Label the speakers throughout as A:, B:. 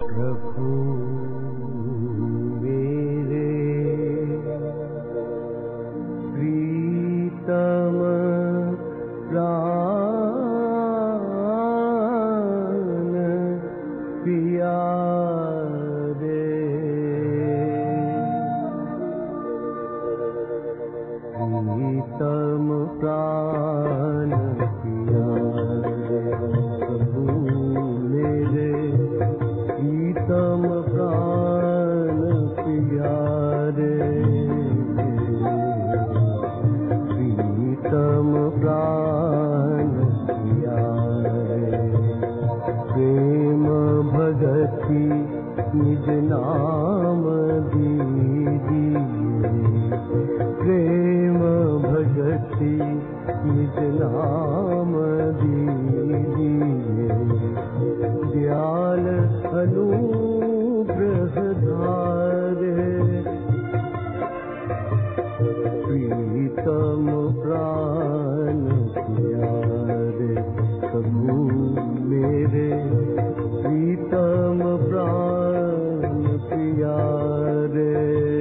A: प्रभु मेरे प्रीतम प्राण प्यारे, प्रीतम प्राण प्यारे प्रभु मेरे, प्रीतम प्राण प्यारे, प्रीतम प्राण प्यारे, प्रेम भगति निज नाम दीजिए, प्रेम भगति निज नाम दीजिए, दयाल अनुग्रह धारे, प्रीतम प्राण प्यारे प्रभु मेरे, प्रीतम प्राण प्यारे।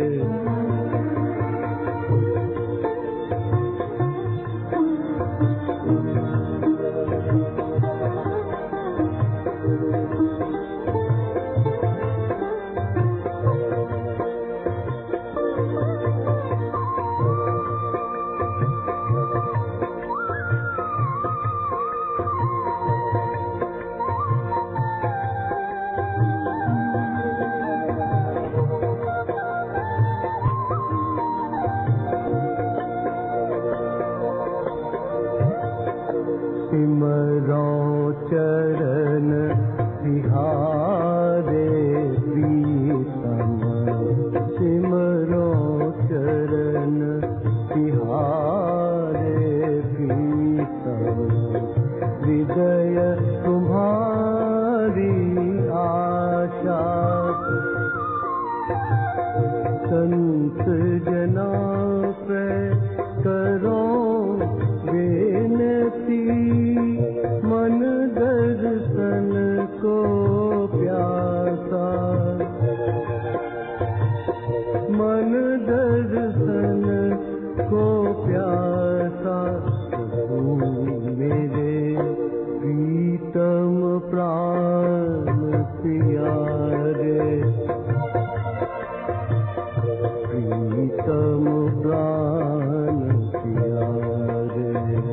A: सिमरो चरण तिहारे प्रीतम, सिमरो चरण तिहारे प्रीतम, हृदय तुम्हारी आशा, संत जना पे करो बेनती, मन दर्शन को प्यासा, मन दर्शन को प्यासा, प्रभु मेरे प्रीतम प्राण प्यारे, प्रीतम प्राण प्यारे।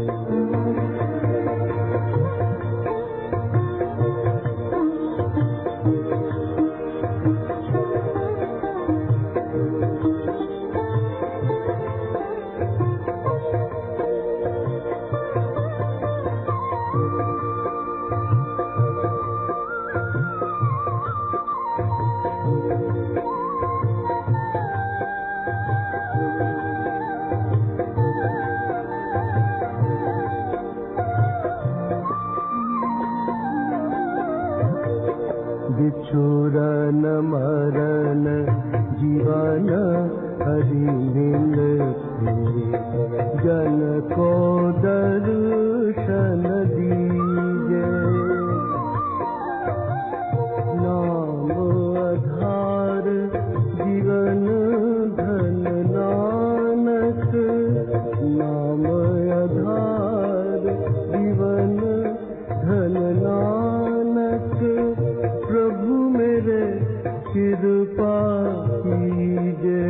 A: बिछुरन मरन जीवन हरि मिलते, जन को दर्शन दीजे, नाम आधार जीवन धन नानक, नाम आधार जीवन धन नानक, प्रभु मेरे कृपा कीजे,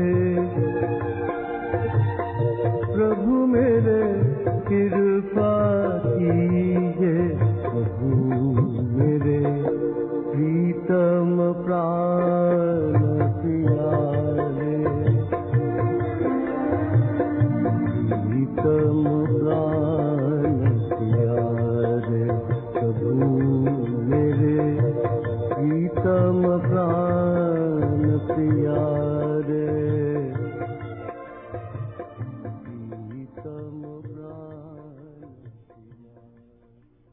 A: प्रभु मेरे कृपा कीजे, प्रभु मेरे प्रीतम प्राण प्यारे, प्रीतम प्राण प्यारे प्रभु मेरे, प्रीतम प्राण प्यारे।